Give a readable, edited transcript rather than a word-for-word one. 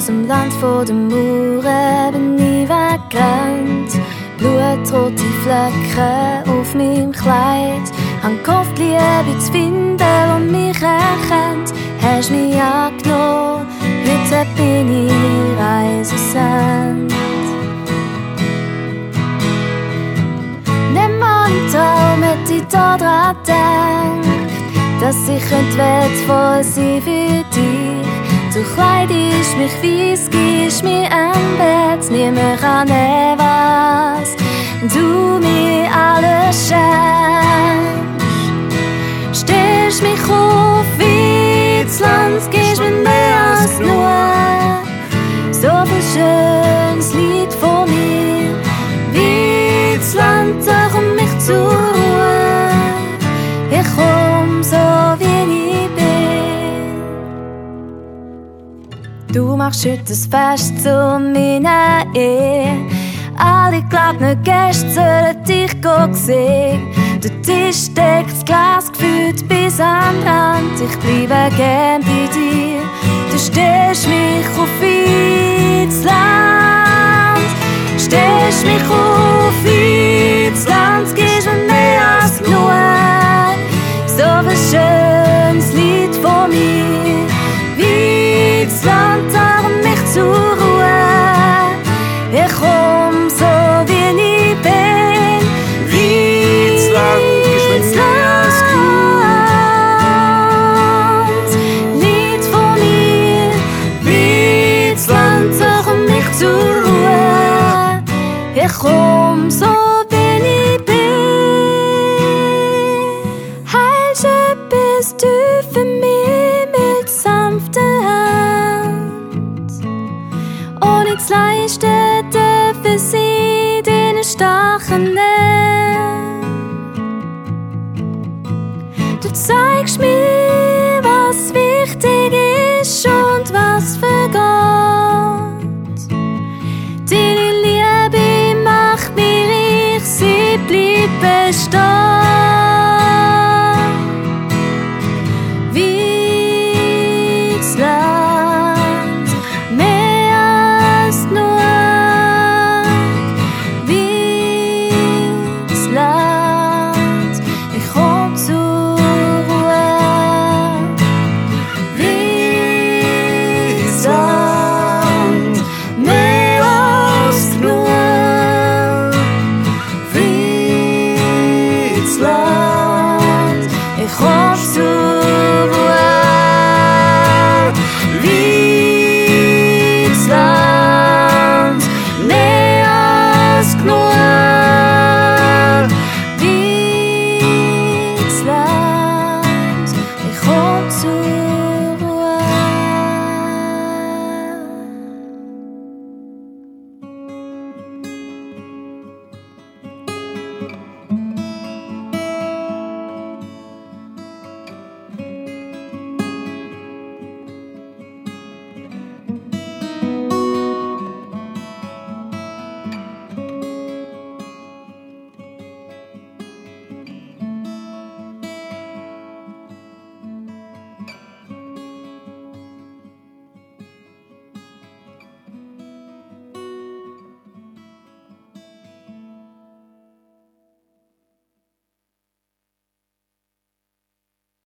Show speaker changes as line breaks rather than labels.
dem Land von den Mauern bin ich weggerannt. Blutrote Flecken auf meinem Kleid. Han gehofft, Liebe zu finden, die mich erkennt. Hast mich angenommen, heute bin ich Reisesend. Nimm mal einen Traum, hätte ich da dran gedacht, dass ich wertvoll sein für dich. Du kleidest mich weiss, gibst mir ein Bett, niemand kann nehmen, was du mir alles schenkst. Stellst mich auf wie das Land, gibst mir mehr als genug. So viel schönes Lied von mir, wie das Land, da komm mich zur Ruhe. Ich komm so wie ich bin. Du machst heute ein Fest zu meiner Ehe. Alle geladenen Gäste sollen dich sehen. Der Tisch deckt das Glas gefüllt bis an den Rand. Ich bleibe gern bei dir. Du stellst mich auf ins Land. Stellst mich auf ins Land. Gibst mir mehr als genug. So viel schönes Lied von mir. Wie das Land, darum mich zur Ruhe. Ich komm so wie ich bin. Wie das Land, gibst mir mehr als genug. Lied von mir. Wie das Land, darum mich zur Ruhe. Ich komm